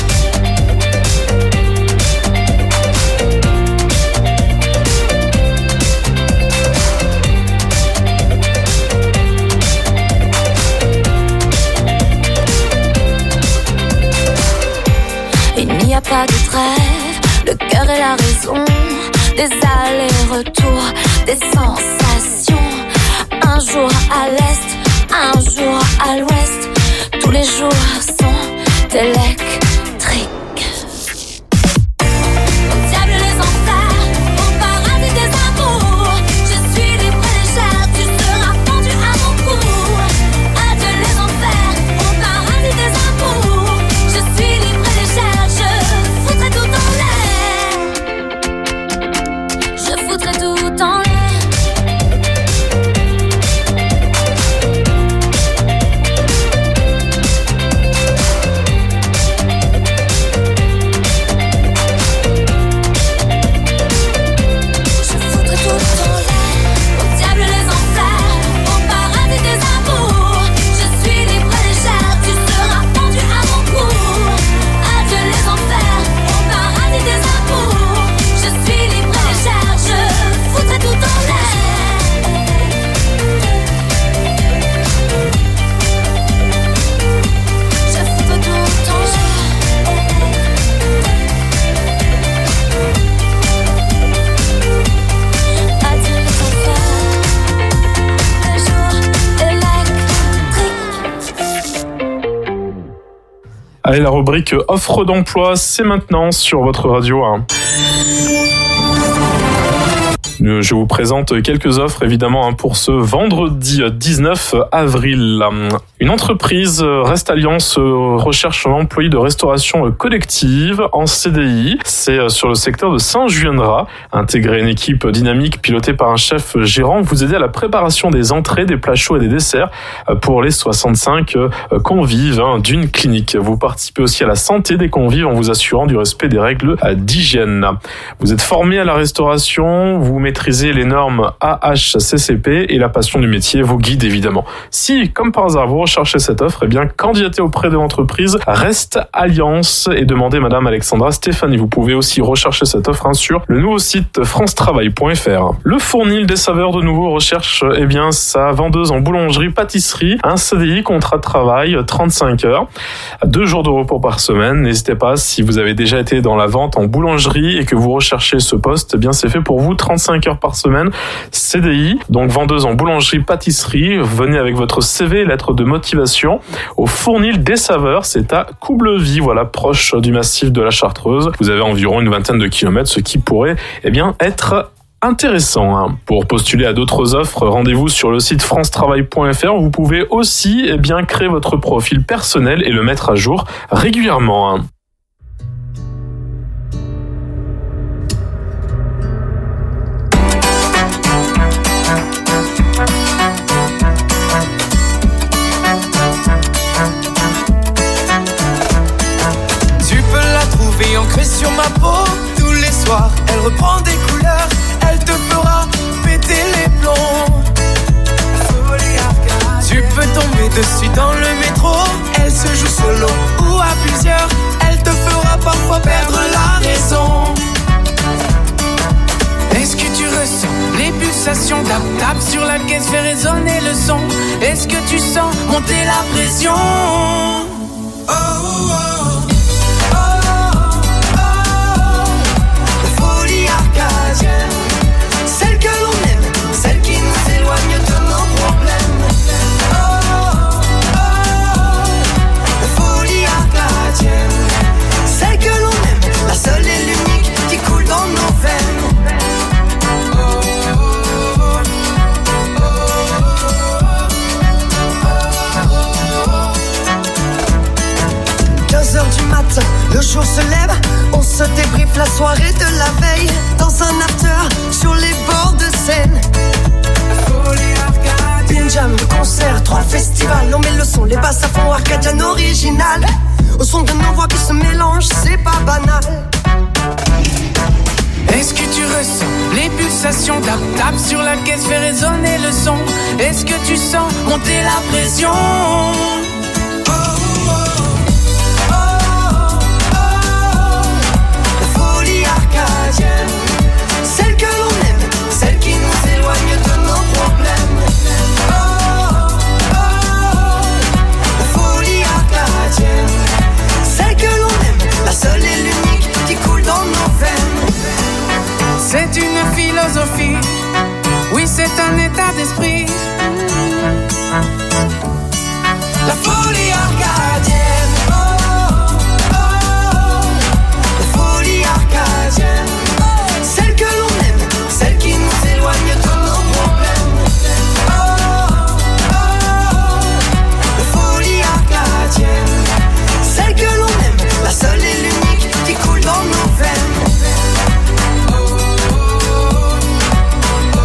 Il n'y a pas de trêve, le cœur et la raison, des allers-retours, des sensations. Un jour à l'est, un jour à l'ouest, tous les jours sont électriques. Au diable les enfers, au paradis des amours. Je suis libre et légère, tu seras pendu à mon cou. Adieu les enfers, au paradis des amours. Je suis libre et légère, je foutrai tout en l'air. Je foutrai tout en l'air. Allez, la rubrique offre d'emploi, c'est maintenant sur votre radio. Hein. Je vous présente quelques offres évidemment pour ce vendredi dix-neuf avril. Une entreprise Rest Alliance recherche un employé de restauration collective en C D I. C'est sur le secteur de Saint-Julian-de-Raz. Intégrer une équipe dynamique pilotée par un chef gérant, vous aider à la préparation des entrées, des plats chauds et des desserts pour les soixante-cinq convives d'une clinique. Vous participez aussi à la santé des convives en vous assurant du respect des règles d'hygiène. Vous êtes formé à la restauration, vous maîtrisez les normes A H C C P et la passion du métier vous guide évidemment. Si, comme par hasard, vous recherchez cette offre, eh bien, candidatez auprès de l'entreprise Rest Alliance et demandez Madame Alexandra Stéphanie. Vous pouvez aussi rechercher cette offre hein, sur le nouveau site france travail point f r. Le Fournil des saveurs de nouveau recherche eh bien, sa vendeuse en boulangerie-pâtisserie, un C D I, contrat de travail, trente-cinq heures, deux jours de repos par semaine. N'hésitez pas, si vous avez déjà été dans la vente en boulangerie et que vous recherchez ce poste, eh bien, c'est fait pour vous, trente-cinq heures par semaine, C D I, donc vendeuse en boulangerie-pâtisserie. Venez avec votre C V, lettre de motivation au Fournil des saveurs, c'est à Coublevis, voilà, proche du massif de la Chartreuse. Vous avez environ une vingtaine de kilomètres, ce qui pourrait eh bien, être intéressant. Hein. Pour postuler à d'autres offres, rendez-vous sur le site france travail point f r. Vous pouvez aussi eh bien, créer votre profil personnel et le mettre à jour régulièrement. Hein. pulsations, tape, tape sur la caisse, fait résonner le son. Est-ce que tu sens monter la pression? Oh, oh, oh, oh, oh. La folie arcadienne, celle que l'on aime, celle qui nous éloigne de nos problèmes. Oh, oh, oh. La folie arcadienne, celle que l'on aime, la seule et l'unique qui coule dans nos veines. quinze heures du matin, le jour se lève, on se débriefe la soirée de la veille. Dans un after, sur les bords de Seine. Une jam, le concert, trois festivals. On met le son, les basses à fond, arcadian original. Au son de nos voix qui se mélangent, c'est pas banal. Est-ce que tu ressens les pulsations, tape, tape sur la caisse, fait résonner le son. Est-ce que tu sens monter la pression? Celle que l'on aime, celle qui nous éloigne de nos problèmes. Oh, oh, oh, la folie arcadienne, celle que l'on aime, la seule et l'unique qui coule dans nos veines. C'est une philosophie, oui c'est un état d'esprit. La folie arcadienne. Celle que l'on aime, celle qui nous éloigne de nos problèmes. Oh, oh, oh, la folie arcadienne. Celle que l'on aime, la seule et l'unique qui coule dans nos veines. Oh, oh, oh,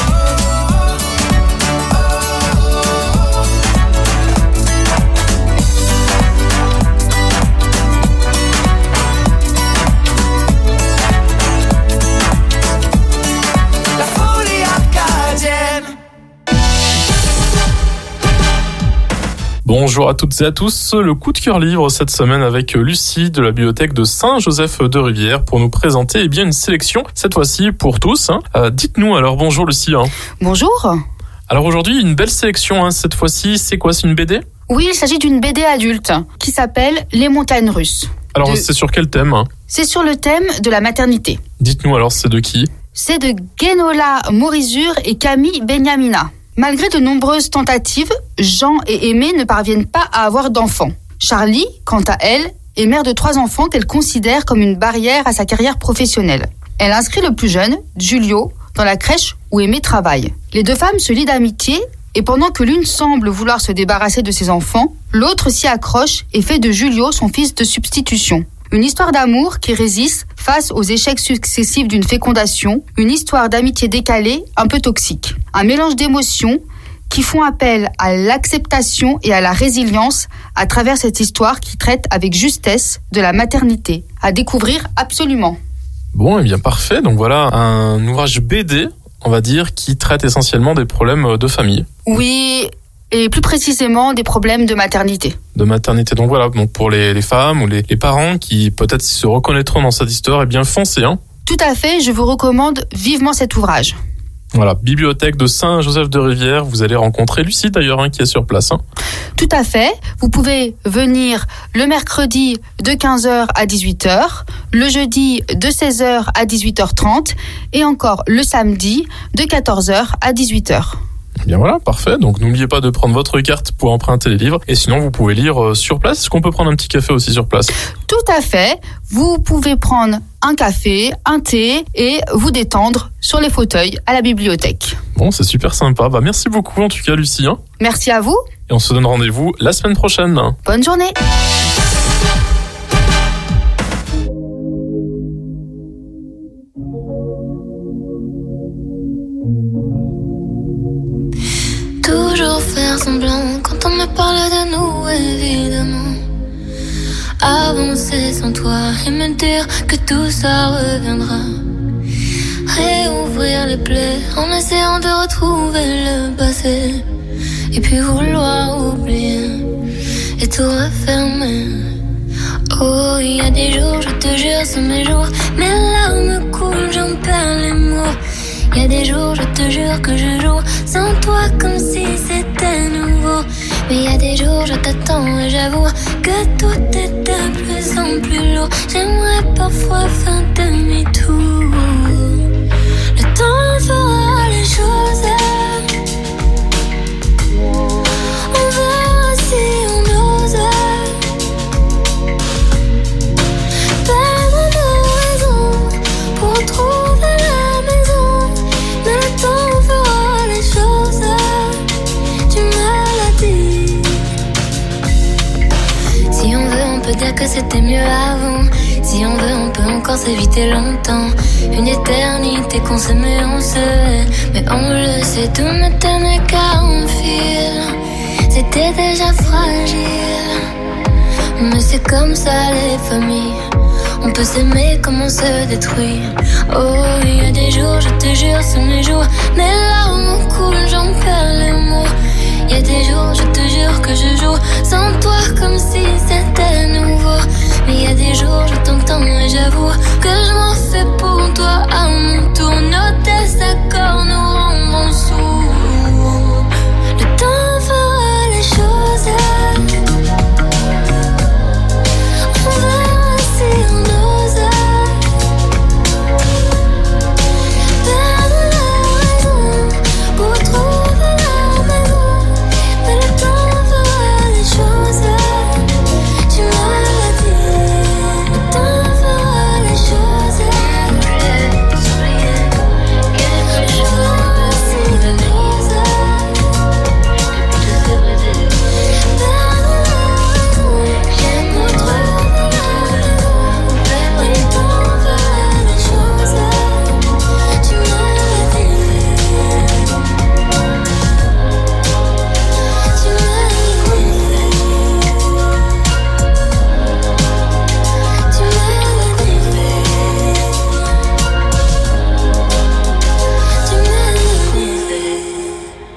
Bonjour à toutes et à tous, le coup de cœur livre cette semaine avec Lucie de la bibliothèque de Saint-Joseph-de-Rivière pour nous présenter eh bien une sélection, cette fois-ci pour tous. Hein. Euh, dites-nous alors, bonjour Lucie. Hein. Bonjour. Alors aujourd'hui, une belle sélection, hein. Cette fois-ci, c'est quoi, c'est une B D? Oui, il s'agit d'une B D adulte qui s'appelle Les montagnes russes. Alors de... c'est sur quel thème? Hein? C'est sur le thème de la maternité. Dites-nous alors, c'est de qui? C'est de Guénola Morizur et Camille Benyamina. Malgré de nombreuses tentatives, Jean et Aimé ne parviennent pas à avoir d'enfants. Charlie, quant à elle, est mère de trois enfants qu'elle considère comme une barrière à sa carrière professionnelle. Elle inscrit le plus jeune, Julio, dans la crèche où Aimé travaille. Les deux femmes se lient d'amitié et pendant que l'une semble vouloir se débarrasser de ses enfants, l'autre s'y accroche et fait de Julio son fils de substitution. Une histoire d'amour qui résiste face aux échecs successifs d'une fécondation, une histoire d'amitié décalée, un peu toxique. Un mélange d'émotions qui font appel à l'acceptation et à la résilience à travers cette histoire qui traite avec justesse de la maternité. À découvrir absolument. Bon, et bien parfait. Donc voilà un ouvrage B D, on va dire, qui traite essentiellement des problèmes de famille. Oui, et plus précisément des problèmes de maternité. De maternité. Donc voilà, donc pour les, les femmes ou les, les parents qui peut-être se reconnaîtront dans cette histoire, eh bien foncez. Hein. Tout à fait, je vous recommande vivement cet ouvrage. Voilà, bibliothèque de Saint-Joseph-de-Rivière. Vous allez rencontrer Lucie d'ailleurs, hein, qui est sur place. Hein. Tout à fait. Vous pouvez venir le mercredi de quinze heures à dix-huit heures, le jeudi de seize heures à dix-huit heures trente et encore le samedi de quatorze heures à dix-huit heures. Bien voilà, parfait. Donc n'oubliez pas de prendre votre carte pour emprunter les livres. Et sinon, vous pouvez lire sur place. Est-ce qu'on peut prendre un petit café aussi sur place? Tout à fait. Vous pouvez prendre un café, un thé et vous détendre sur les fauteuils à la bibliothèque. Bon, c'est super sympa. Bah, merci beaucoup en tout cas, Lucie. Hein. Merci à vous. Et on se donne rendez-vous la semaine prochaine. Bonne journée. Toujours faire semblant quand on me parle de nous, évidemment. Avancer sans toi et me dire que tout ça reviendra. Réouvrir les plaies en essayant de retrouver le passé. Et puis vouloir oublier et tout refermer. Oh, il y a des jours, je te jure, c'est mes jours. Mes larmes coulent, j'en perds les mots. Y a des jours, je te jure que je joue sans toi comme si c'était nouveau. Mais y a des jours, je t'attends et j'avoue que tout est de plus en plus lourd. J'aimerais parfois faire demi-tour. Le temps fera les choses. On verra si on ose perdre nos raisons pour trouver la maison. Mais le temps fera les choses. Tu me l'as dit. Si on veut, on peut dire que c'était mieux avant. Si on veut, on peut encore s'éviter longtemps. Une éternité qu'on s'aime et on se hait. Mais on le sait, tout ne tenait qu'à un fil. C'était déjà fragile. Mais c'est comme ça les familles. On peut s'aimer comme on se détruit. Oh, il y a des jours, je te jure, c'est mes jours. Mes larmes coulent, j'en perds les mots. Il y a des jours, je te jure que je joue sans toi comme si c'était nouveau. Mais il y a des jours, je t'entends et j'avoue que je m'en fais pour toi à mon tour. Nos désaccords nous rendront sourds. Le temps fera les choses. On verra si on ose perdre la raison pour trouver la maison. Mais le temps fera les choses. Tu me l'as dit. Le temps fera les choses. Je verrai si on ose perdre la raison. J'aime pour trouver la maison. Mais le temps fera les choses. Tu me l'as dit. Tu me l'as dit. Tu me l'as dit. Tu me l'as dit.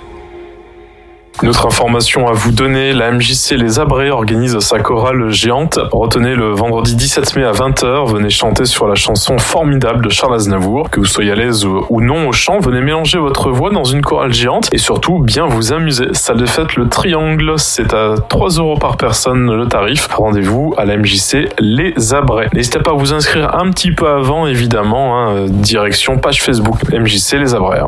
Une autre information à vous donner, la M J C Les Abrets organise sa chorale géante. Retenez le vendredi dix-sept mai à vingt heures, venez chanter sur la chanson Formidable de Charles Aznavour. Que vous soyez à l'aise ou non au chant, venez mélanger votre voix dans une chorale géante et surtout bien vous amuser. Salle des fêtes Le Triangle, c'est à trois euros par personne le tarif. Rendez-vous à la M J C Les Abrets. N'hésitez pas à vous inscrire un petit peu avant, évidemment, hein, direction page Facebook M J C Les Abrets.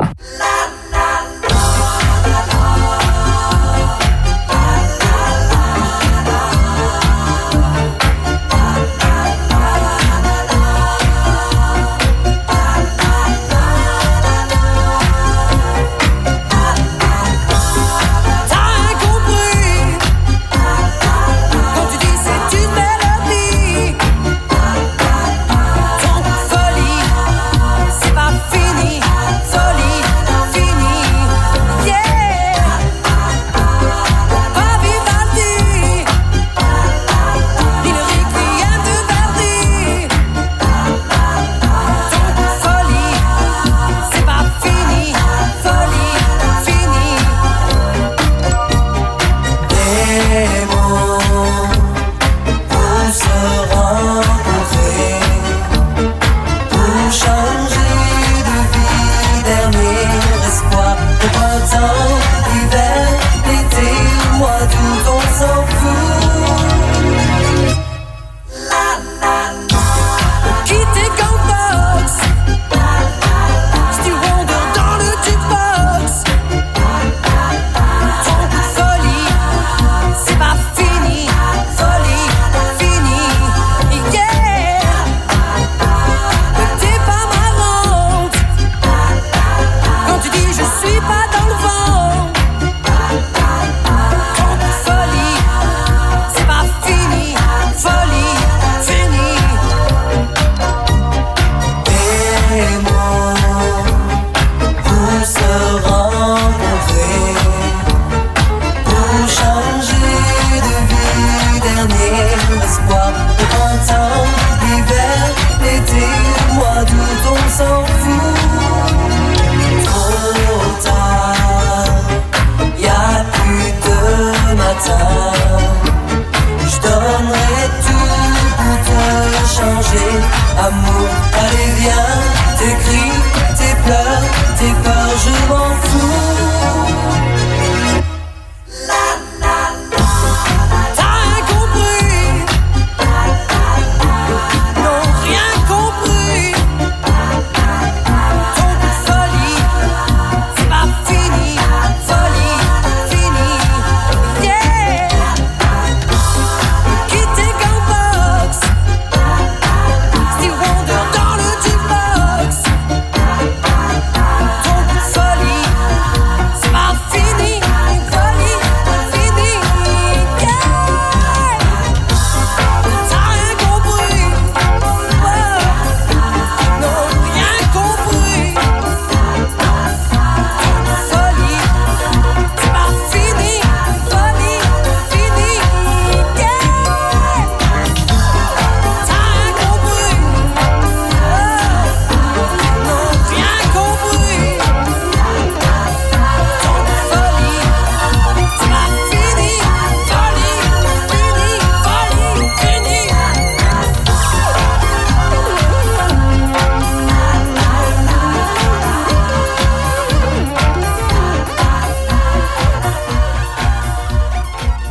Amour, allez viens, tes cris, tes pleurs, tes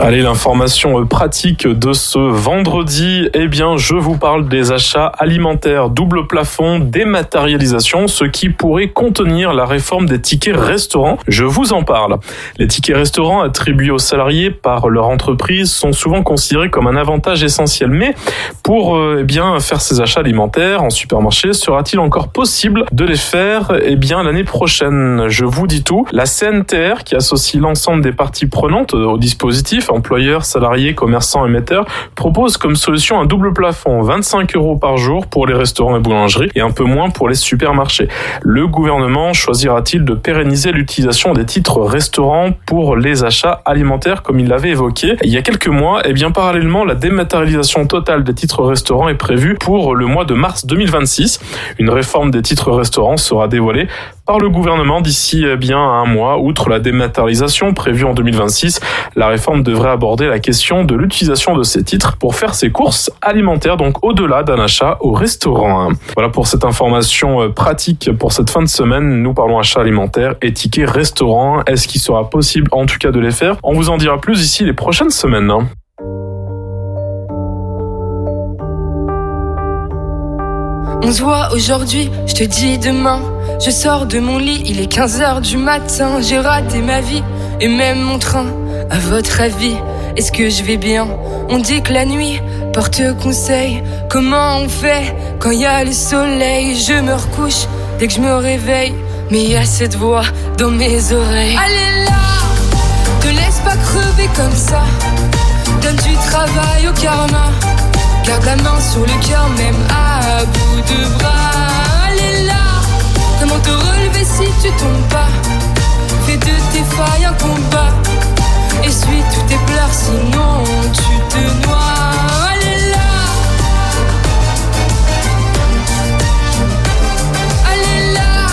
Allez, l'information pratique de ce vendredi, eh bien, je vous parle des achats alimentaires double plafond, dématérialisation, ce qui pourrait contenir la réforme des tickets restaurants. Je vous en parle. Les tickets restaurants attribués aux salariés par leur entreprise sont souvent considérés comme un avantage essentiel. Mais pour euh, eh bien, faire ces achats alimentaires en supermarché, sera-t-il encore possible de les faire eh bien, l'année prochaine? Je vous dis tout. La C N T R, qui associe l'ensemble des parties prenantes au dispositif, employeurs, salariés, commerçants, émetteurs, propose comme solution un double plafond, vingt-cinq euros par jour pour les restaurants et boulangeries et un peu moins pour les supermarchés. Le gouvernement choisira-t-il de pérenniser l'utilisation des titres restaurants pour les achats alimentaires comme il l'avait évoqué il y a quelques mois? Eh bien, parallèlement, la dématérialisation totale des titres restaurants est prévue pour le mois de mars deux mille vingt-six. Une réforme des titres restaurants sera dévoilée par le gouvernement d'ici eh bien un mois. Outre la dématérialisation prévue en deux mille vingt-six, la réforme devrait aborder la question de l'utilisation de ces titres pour faire ses courses alimentaires, donc au-delà d'un achat au restaurant. Voilà pour cette information pratique pour cette fin de semaine. Nous parlons achat alimentaire et tickets restaurant. Est-ce qu'il sera possible en tout cas de les faire? On vous en dira plus ici les prochaines semaines. On se voit aujourd'hui, je te dis demain. Je sors de mon lit, il est quinze heures du matin. J'ai raté ma vie et même mon train. À votre avis, est-ce que je vais bien? On dit que la nuit porte conseil. Comment on fait quand il y a le soleil? Je me recouche dès que je me réveille, mais il y a cette voix dans mes oreilles. Allez là, te laisse pas crever comme ça. Donne du travail au karma. Garde la main sur le cœur, même à bout de bras. Allez là, comment te relever si tu tombes pas? Fais de tes failles un combat. Essuie tous tes pleurs, sinon tu te noies. Allez là, allez là.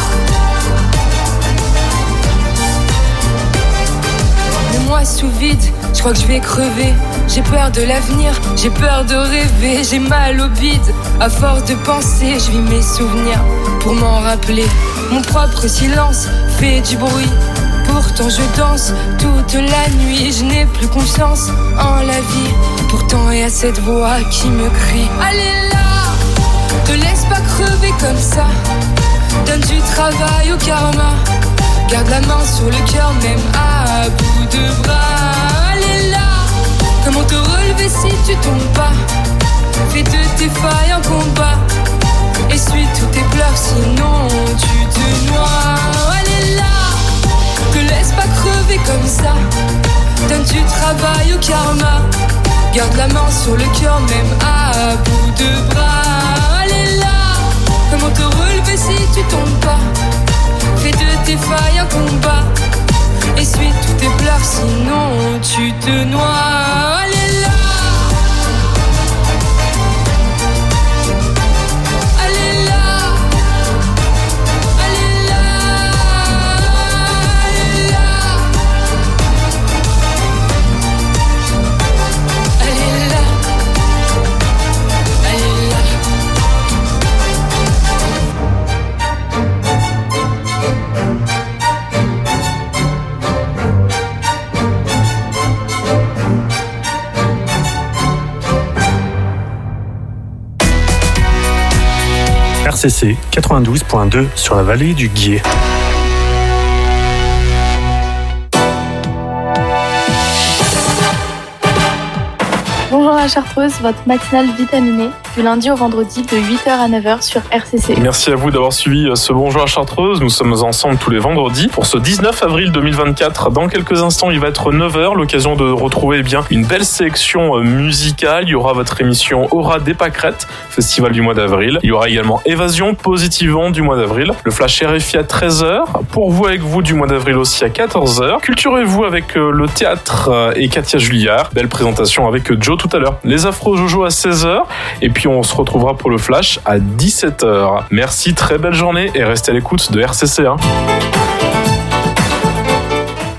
Le mois sous vide, je crois que je vais crever. J'ai peur de l'avenir, j'ai peur de rêver. J'ai mal au bide, à force de penser. Je vis mes souvenirs pour m'en rappeler. Mon propre silence fait du bruit. Pourtant je danse toute la nuit. Je n'ai plus confiance en la vie. Pourtant il y a cette voix qui me crie. Allez là, te laisse pas crever comme ça. Donne du travail au karma. Garde la main sur le cœur, même à bout de bras. Allez là, comment te relever si tu tombes pas? Fais de tes failles un combat. Essuie tous tes pleurs, sinon tu te noies. Allez là, te laisse pas crever comme ça. Donne du travail au karma. Garde la main sur le cœur, même à bout de bras. Allez là, comment te relever si tu tombes pas? Fais de tes failles un combat. Essuie tous tes pleurs, sinon tu te noies. Allez là, allez là, allez là, allez là, allez là, allez là. R C C quatre-vingt-douze point deux sur la vallée du Guiers. Bonjour la Chartreuse, votre matinale vitaminée du lundi au vendredi de huit heures à neuf heures sur R C C. Merci à vous d'avoir suivi ce Bonjour à Chartreuse. Nous sommes ensemble tous les vendredis pour ce dix-neuf avril deux mille vingt-quatre. Dans quelques instants, il va être neuf heures, l'occasion de retrouver eh bien une belle sélection musicale. Il y aura votre émission Aura des Pâquerettes, festival du mois d'avril. Il y aura également Évasion Positivement du mois d'avril. Le Flash R F I à treize heures. Pour vous avec vous du mois d'avril aussi à quatorze heures. Culturez-vous avec le théâtre et Katia Julliard. Belle présentation avec Joe tout à l'heure. Les Afro Jojo à seize heures. Et puis on se retrouvera pour le Flash à dix-sept heures. Merci, très belle journée et restez à l'écoute de R C C. Hein.